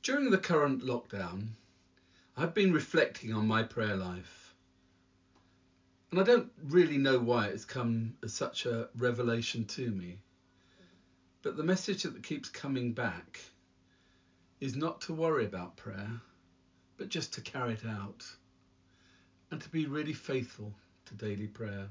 During the current lockdown, I've been reflecting on my prayer life, and I don't really know why it's come as such a revelation to me. But the message that keeps coming back is not to worry about prayer, but just to carry it out and to be really faithful to daily prayer.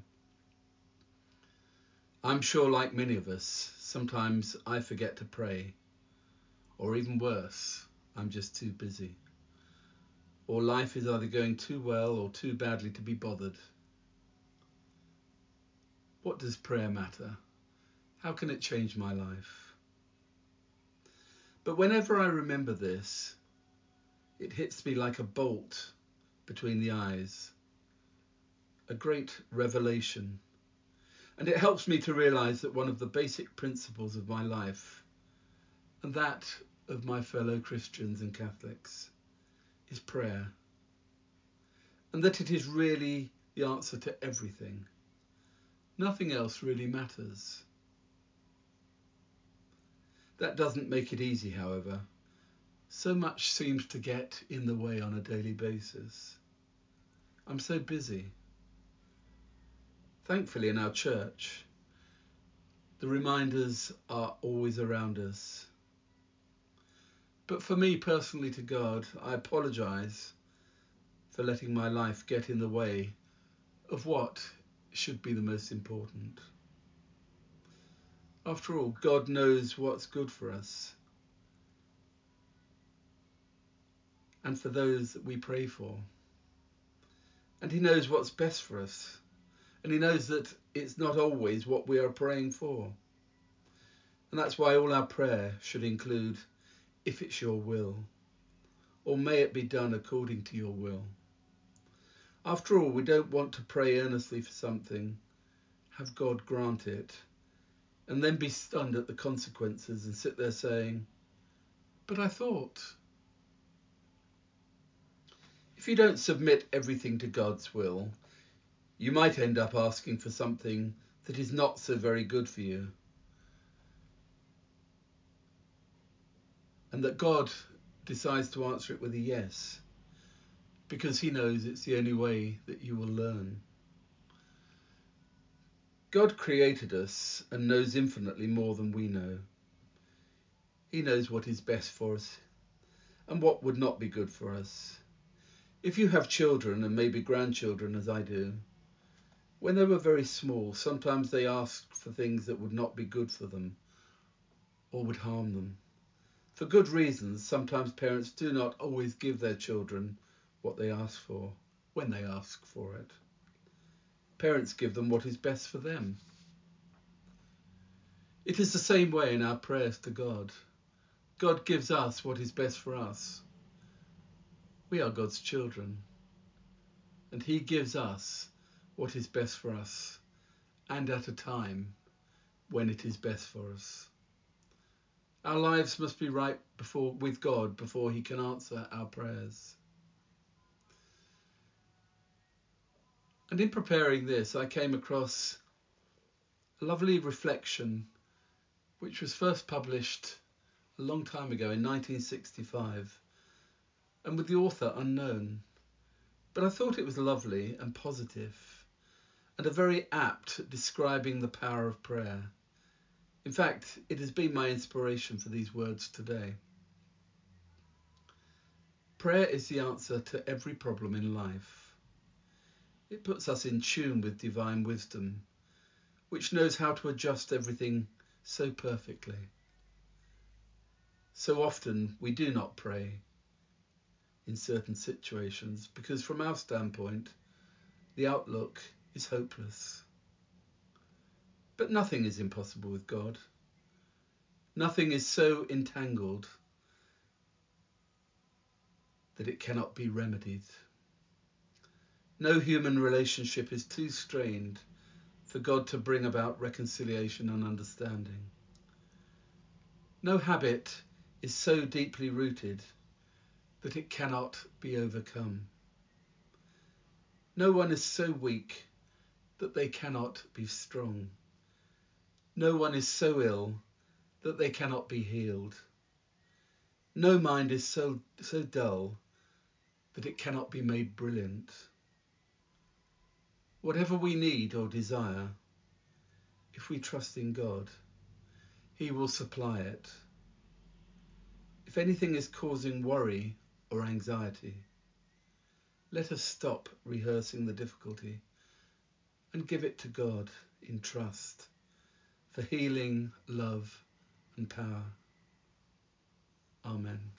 I'm sure, like many of us, sometimes I forget to pray, or even worse, I'm just too busy. Or life is either going too well or too badly to be bothered. What does prayer matter? How can it change my life? But whenever I remember this, it hits me like a bolt between the eyes, a great revelation. And it helps me to realize that one of the basic principles of my life, and that of my fellow Christians and Catholics, is prayer. And that it is really the answer to everything. Nothing else really matters. That doesn't make it easy, however. So much seems to get in the way on a daily basis. I'm so busy. Thankfully, in our church, the reminders are always around us. But for me personally, to God, I apologise for letting my life get in the way of what should be the most important. After all, God knows what's good for us and for those that we pray for. And he knows what's best for us. And he knows that it's not always what we are praying for. And that's why all our prayer should include, if it's your will, or may it be done according to your will. After all, we don't want to pray earnestly for something, have God grant it, and then be stunned at the consequences and sit there saying, but I thought. If you don't submit everything to God's will, you might end up asking for something that is not so very good for you. And that God decides to answer it with a yes, because he knows it's the only way that you will learn. God created us and knows infinitely more than we know. He knows what is best for us and what would not be good for us. If you have children and maybe grandchildren, as I do, when they were very small, sometimes they asked for things that would not be good for them or would harm them. For good reasons, sometimes parents do not always give their children what they ask for when they ask for it. Parents give them what is best for them. It is the same way in our prayers to God. God gives us what is best for us. We are God's children, and he gives us what is best for us, and at a time when it is best for us. Our lives must be right with God before he can answer our prayers. And in preparing this, I came across a lovely reflection which was first published a long time ago in 1965, and with the author unknown. But I thought it was lovely and positive, and a very apt at describing the power of prayer. In fact, it has been my inspiration for these words today. Prayer is the answer to every problem in life. It puts us in tune with divine wisdom, which knows how to adjust everything so perfectly. So often we do not pray in certain situations because from our standpoint, the outlook is hopeless. But nothing is impossible with God. Nothing is so entangled that it cannot be remedied. No human relationship is too strained for God to bring about reconciliation and understanding. No habit is so deeply rooted that it cannot be overcome. No one is so weak that they cannot be strong. No one is so ill that they cannot be healed. No mind is so dull that it cannot be made brilliant. Whatever we need or desire, if we trust in God, He will supply it. If anything is causing worry or anxiety, let us stop rehearsing the difficulty and give it to God in trust for healing, love and power. Amen.